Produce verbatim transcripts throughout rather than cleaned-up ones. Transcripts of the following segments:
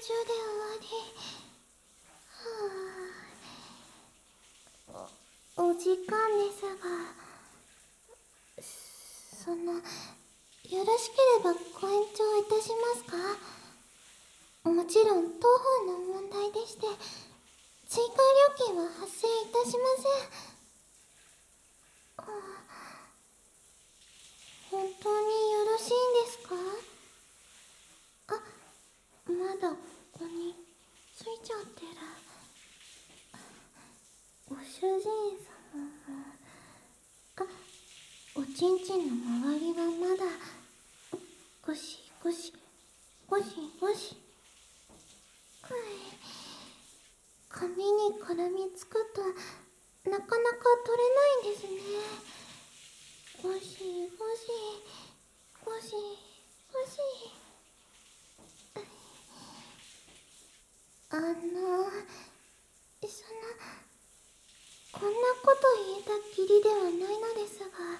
中で終わり。はあ、お、お時間ですが、その、よろしければご延長いたしますか？もちろん当方の問題でして、追加料金は発生いたしません。はあ、本当によろしいんですか？あ、まだここについちゃってる。ご主人様も、あ、おちんちんの周りはまだゴシゴシゴシゴシ。はい、髪に絡みつくとなかなか取れないんですね。ゴシゴシゴシゴシ。あの、その、こんなこと言えたきりではないのですが、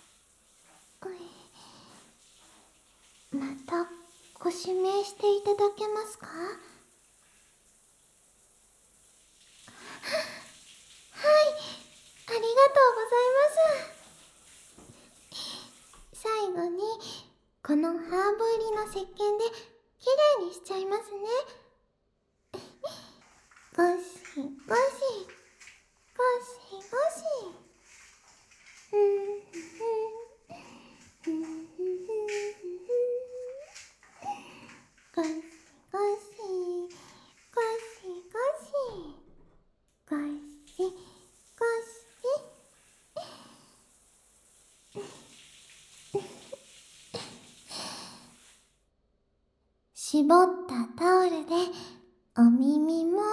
またご指名していただけますか？はい、ありがとうございます。最後にこのハーブ入りの石鹸できれいにしちゃいますね。ゴシゴシゴシゴシ。ふんふんふんふんふんゴシゴシゴシゴシゴシゴシ。絞ったタオルでお耳も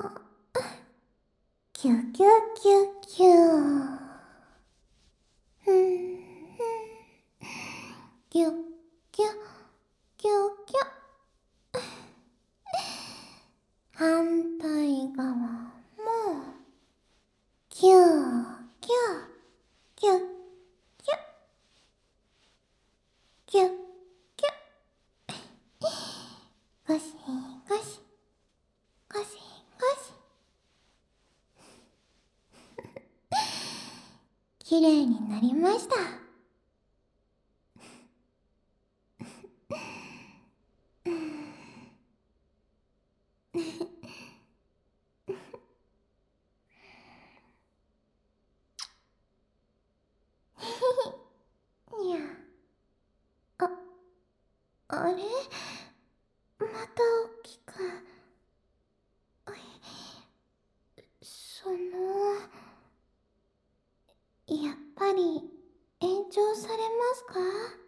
キュキュキュキュ。ふんふん。キュキュキュキュ。反対側もキュキュキュキュキュキュ。ゴシゴシゴシゴシ。きれいになりました。にゃ。あ、あれ、また大きく。その、やっぱり延長されますか？